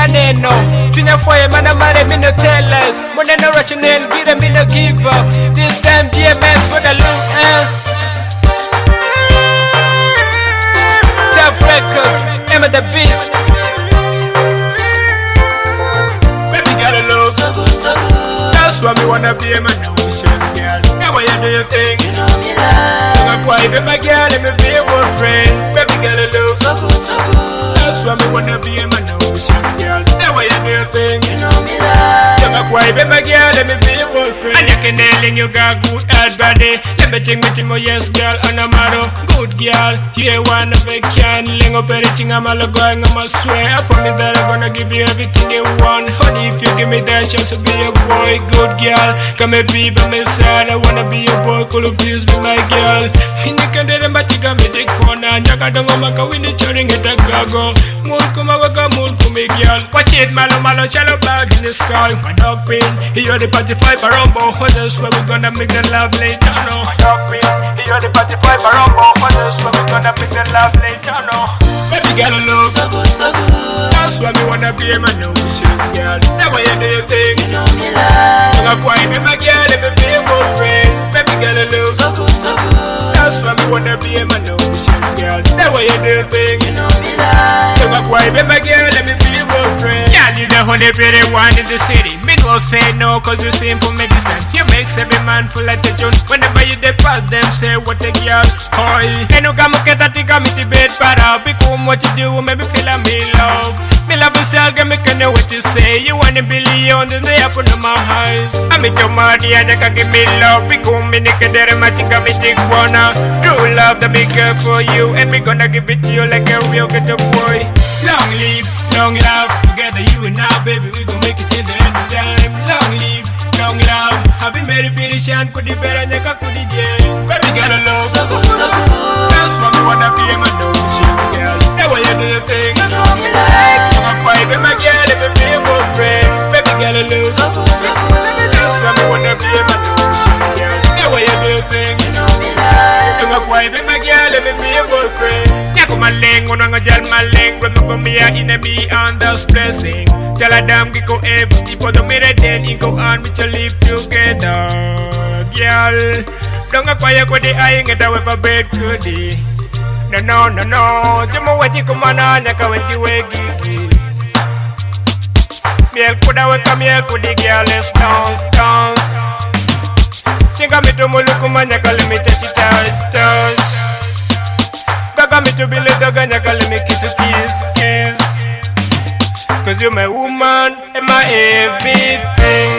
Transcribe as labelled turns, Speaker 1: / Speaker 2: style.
Speaker 1: maneno. Tuna for a man, me no tell us. When no rushing in, get me no give up. This time, DMX for the long Tough Records, Emma the beat. Baby got a love, so good, so good. That's why me wanna be a man, girl. Now why you do your thing? You know me love. I'm quiet, be my girl, let me be a boyfriend. Baby got a love, so good, so good. That's why me wanna be a man, girl. Now why you do your thing? You know me love. I'm quiet, be my girl, let me be a boyfriend. And you can nail in, you got good head body. Let me think with him, oh yes, girl, and I'm a good girl. You one of a can, ling up everything, I'm all going, I'm a swear. I promise that I'm gonna give you everything you want. Honey, if you give me that chance to be a boy, good girl. Come and be by my side, I wanna be your boy, cool, please be my girl. In the candy, but you got me the corner. Jaka don't go maka with the churning at the cargo. Mulkuma waka mulkumi girl. Watch it, malo malo, shallow bag in the sky. My dog pin, you're the party five barombo. Others where we gonna make the love later, no. My dog pin, you're the party five barombo. Others where we gonna make the love later, no. Baby girl, love so good, so good. That's why me wanna be a man, no wishes, girl. Never you do your thing, you know me love. I'm quiet, be my girl, let me be a boyfriend. Baby girl, love so good, so good. That's why me wanna be a man, no wishes, girl. Never you do your thing, you know me love. I'm quiet, be my girl, let me be a boyfriend. Yeah, you the only pretty one in the city. Me no say no, cause you seem for medicine. You make every man full of attention. Whenever you depart them, say what a girl. Hoy, and you got me get a tick on me to bed, para. Become what you do, maybe feel I'm in love. Me love yourself, get me can know what you say. You want a billion, then they happen to my eyes. I make your money and you can give me love. Become me naked, there I think I take one. True love, the big girl for you. And me gonna give it to you like a real ghetto boy. Long live, long love. Together you and I, baby, we gon' make it till the end of time. Long live, long love. I've been married, pretty shan, could be better than I could be. Baby, got a love. So good, so good. That's why me wanna be a man, no shit, girl. That way you do your thing. You know me like. I'm quiet, be my girl, let me be a boyfriend. Baby, got a love. So good, so good. That's why me wanna be a man, no shit, girl. That way you do your thing. You know me like. I'm quiet, be my girl, let me be a boyfriend. Maling, unang ajal maling, remember me in a be under stressing. Jaladam giko every for the minute then you go on with your live together. Girl, don't acquire for the eye and get away for bed goodie. No, no, no, no, Jamo what you come on, Naka when you wake gigi. Miel could I come here, could the girl, let's dance, dance. Chinga me to Molukuma, Naka, let me touch it out, touch. Gaga me to be little gonna call me kiss a kiss, kiss. Cause you're my woman and my everything.